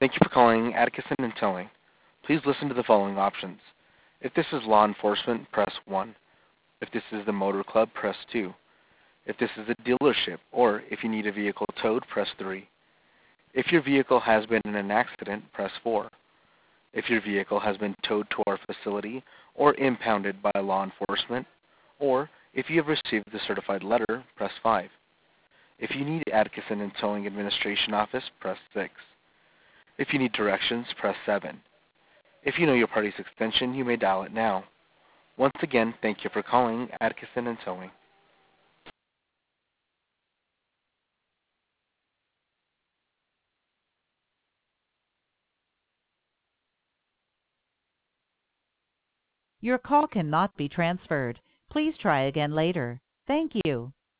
Thank you for calling Atkinson and Towing. Please listen to the following options. If this is law enforcement, press 1. If this is the motor club, press 2. If this is a dealership, or if you need a vehicle towed, press 3. If your vehicle has been in an accident, press 4. If your vehicle has been towed to our facility or impounded by law enforcement, or if you have received the certified letter, press 5. If you need Atkinson and Towing Administration Office, press 6. If you need directions, press 7. If you know your party's extension, you may dial it now. Once again, thank you for calling Atkinson and Towing. Your call cannot be transferred. Please try again later. Thank you.